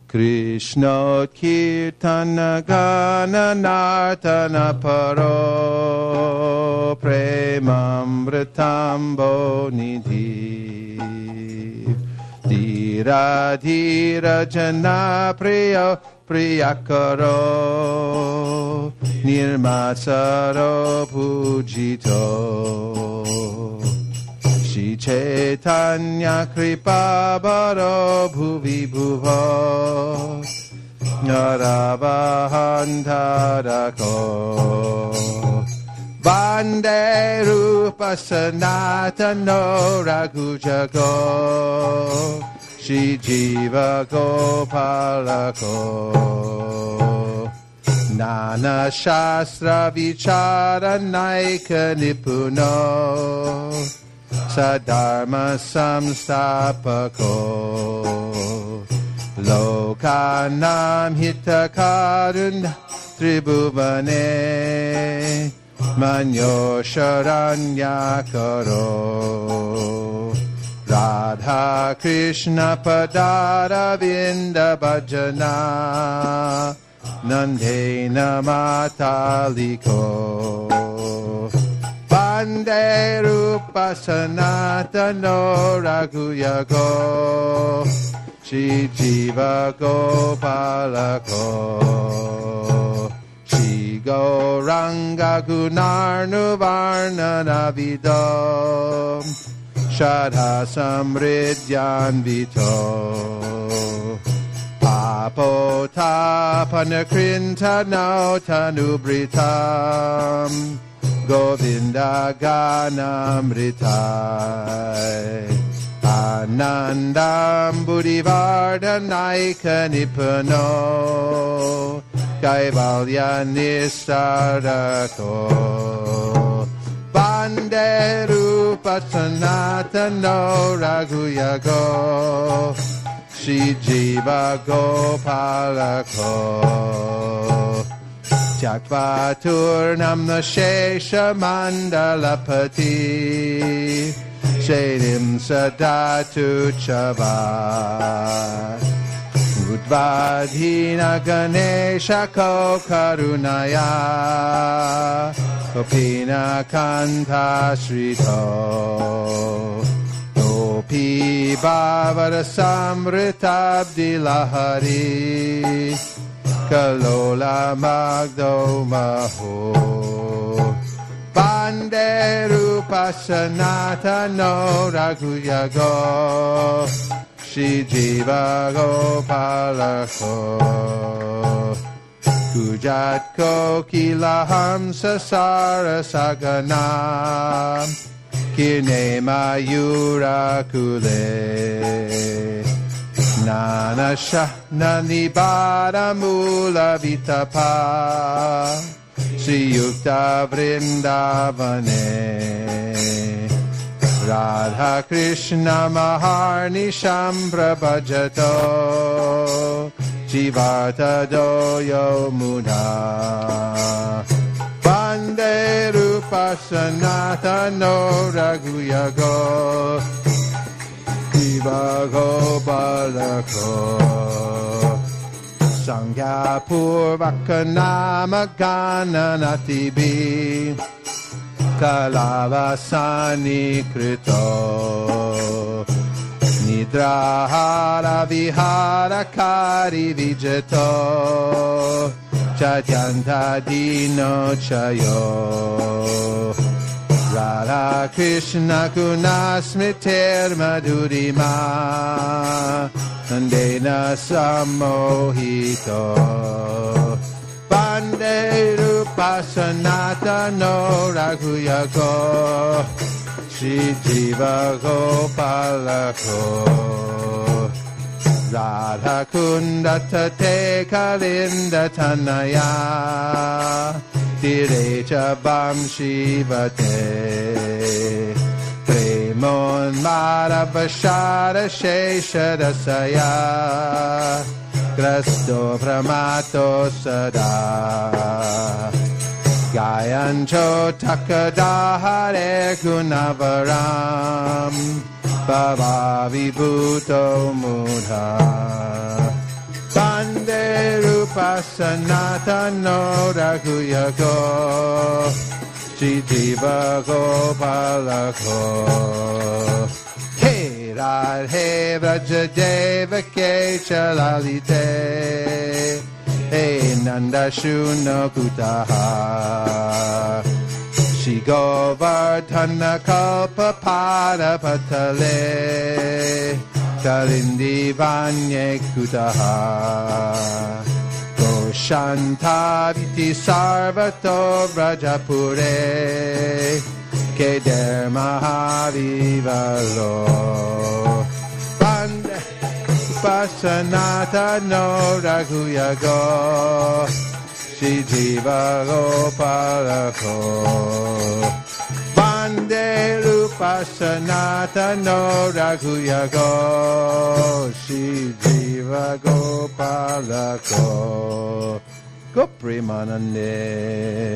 Krishna Kirtana Gana Nartana Paro Premamritambo Nidhi Dhira Dhira Jana Priya Priyakaro Nirmasaro Pujito Shri Chaitanya Kripa Baro Bhuvi Bhuva Naravahantarako Vande Rupa Sanatano Raghujago Shri Jiva Gopalako Nana Shastra Vichara Naika Nipuno Sadharma Samstapako Lokanam Hitakaruna Tribhuvane Manyo Sharanyakaro Radha Krishna Padara Vinda Bhajana Nandena Mataliko Vande Rupa Sanatano Raghuyago Shri Jiva Gopalako Shri Gauranga Gunarnuvarna Navidam Shadha Samridyan Vito Apotapana no Tanubritam Govinda Ganamritai Anandam Buddhivardhanaika Nipano Kaivalya Nisarako Vande Rupa Sanatano Raghuyago Shri Jiva Gopalako Chakvaturnam Shesha Mandalapati Shedim Sadatu Chavat Udvadhina Ganesha Karunaya Kopina Kanta Srito Gopi Bhavara Samritabdi Lahari Kalola Magdo Maho Vande Rupa Sanatano Raghuyago Shri Jiva Gopalako Gujat Kokila Hamsa Sarasagana Kirne Mayura Kule Nana Shahna Nibara Mula Vitapa Sri Yukta Vrindavane Radha Krishna Maharni Shambra Bhajato Jivarta Doyo Muna Vande Rupa Sanatano Raghuyago Jiva Gopalako Sangha Purvaka Nama Gananatibi Kalavasani Krito Nidrahara Vihara Kari Vijato Chatyanta Dino Chayo Radha Krishna Kunasmiter Madhurima Nandena Samohito Vande Rupa Sanatano Raghuyago Shri Jiva Gopalako Radha Kunda Tate Kalinda Tanaya Tirecha Bam Shivate Premon Maravashara Sheshadasaya Grasto Brahmato Sada Gayancho Takadahare Gunavaram Bhava Vibhuto Mudha Sanatano Raghuyako Shri Jiva Gopala Ko He Radhe Vrajadeva Kecha Lalite He Nanda Shuna Kutaha Shri Govardhana Kalpa Pada Patale Kalindi Vanye Kutaha Goshanta Viti Sarvato Vrajapure Keder Mahavivalo Bande Upasanata no Raghuyago Shri Jiva Gopala Ko Bande Upasanata no Raghuyago Shri Jiva Gopala Ko Goprimanande